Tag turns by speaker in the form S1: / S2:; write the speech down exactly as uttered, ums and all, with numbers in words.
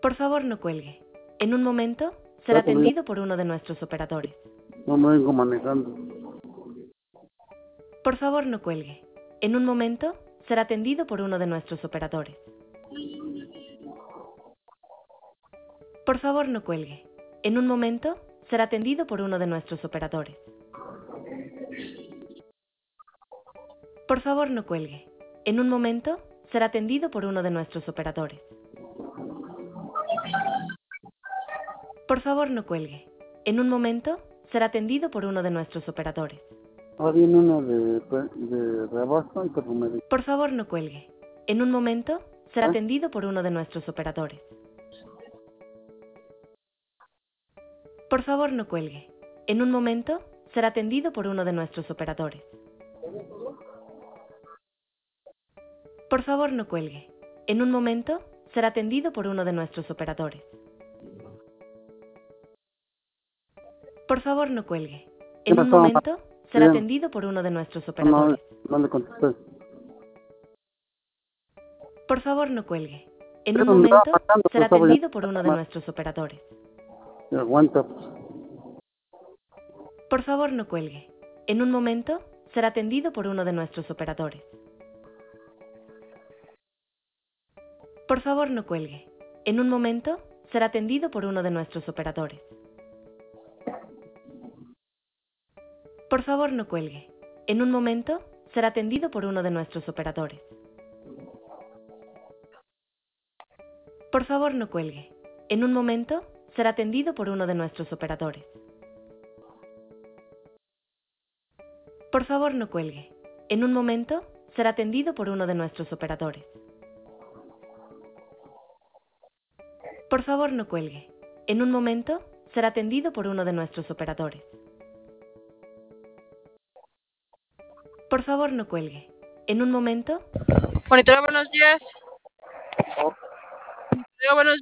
S1: Por favor, no cuelgue. En un momento será atendido por uno de nuestros operadores.
S2: No me vengo manejando.
S1: Por favor, no cuelgue. En un momento será atendido por uno de nuestros operadores. Por favor, no cuelgue. En un momento será atendido por uno de nuestros operadores. Por favor, no cuelgue. En un momento será atendido por uno de nuestros operadores. Por favor, no cuelgue. En un momento será atendido por uno de nuestros operadores.
S2: Ahora viene uno de, de rebasto y perfumería.
S1: Por favor, no cuelgue. En un momento será
S2: ¿Ah?
S1: atendido por uno de nuestros operadores. Por favor, no cuelgue. En un momento será atendido por uno de nuestros operadores. Por favor, no cuelgue. En un momento será atendido por uno de nuestros operadores. Por favor, no cuelgue. En un momento será atendido por uno de nuestros operadores.
S2: No, no le contesté.
S1: Por favor, no cuelgue. En
S2: Pero
S1: un
S2: me estaba
S1: momento
S2: matando,
S1: será
S2: pues, estaba
S1: atendido
S2: ya-
S1: por uno de nuestros operadores.
S2: Aguanta, pues.
S1: Por favor, no cuelgue. En un momento será atendido por uno de nuestros operadores. Por favor, no cuelgue. En un momento será atendido por uno de nuestros operadores. Por favor, no cuelgue. En un momento será atendido por uno de nuestros operadores. Por favor, no cuelgue. En un momento será atendido por uno de nuestros operadores. Por favor, no cuelgue. En un momento será atendido por uno de nuestros operadores. Por favor, no cuelgue. En un momento será atendido por uno de nuestros operadores. Por favor, no cuelgue. En un momento...
S3: Monitora, buenos días. Monitora, buenos